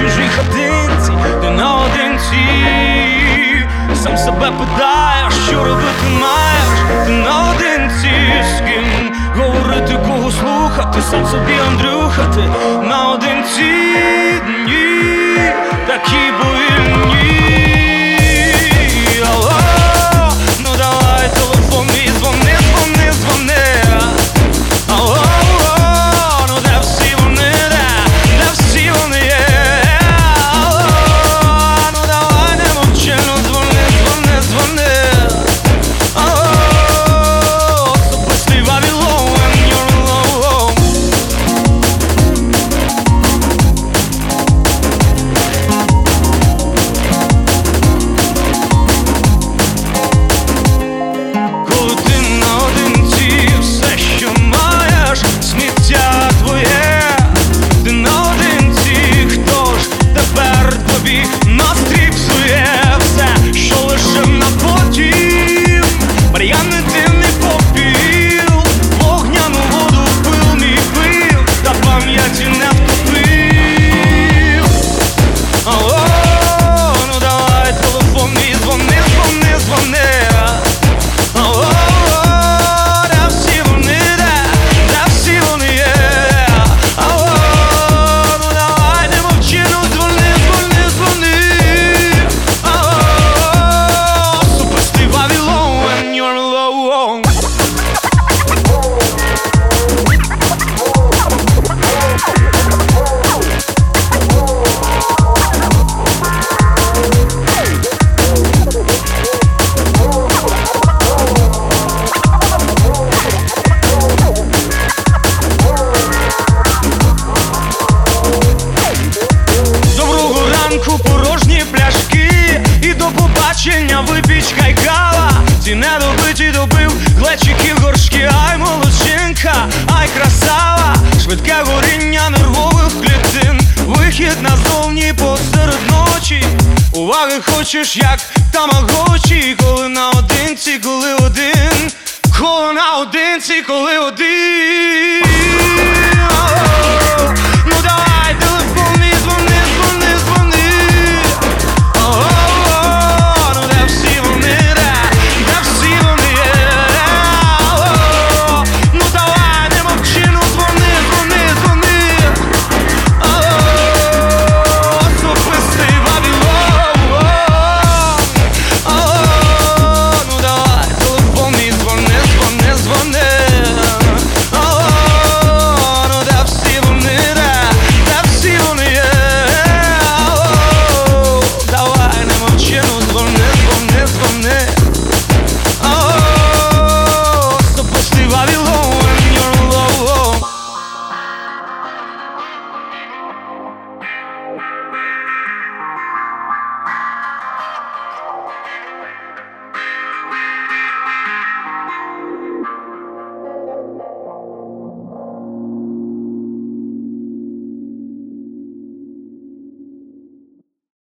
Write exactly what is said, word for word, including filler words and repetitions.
чужій хатинці, ти наодинці. Сам себе питаєш, що робити маєш, ти наодинці. З ким говорити, кого слухати, сам собі Андрюха, ти наодинці. Дні такі повільні. Алло, ну давай телефон мій, дзвони, дзвони, дзвони. Алло, ну де всі вони, де, де всі вони є. Алло, ну давай не мовчи, ну дзвони, дзвони, дзвони. Алло, особистий Вавилон, when you're alone. Коли ти наодинці, все, що маєш, сміття твоє. Ти наодинці, хто ж тепер тобі настрій псує? Все, що лише на потім, мар'яни дивний попіл, вогняну воду пил мій пив, та пам'яті не втопив. Алло, ну давай телефон мій, дзвони, дзвони, дзвони. Алло, де всі вони, де, де всі вони є. Алло, ну давай не мовчи, ну дзвони, дзвони, дзвони. Алло, особистий Вавилон, when you're alone. Доброго ранку, порожні пляшки, і до побачення випічка й кава. Ці недобиті добив глечики горшки. Ай, молодчинка, ай, красава, швидке горіння нервових клітин, вихід назовні посеред ночі. Уваги хочеш, як тамагочі. Коли наодинці, коли один, коли наодинці, коли один.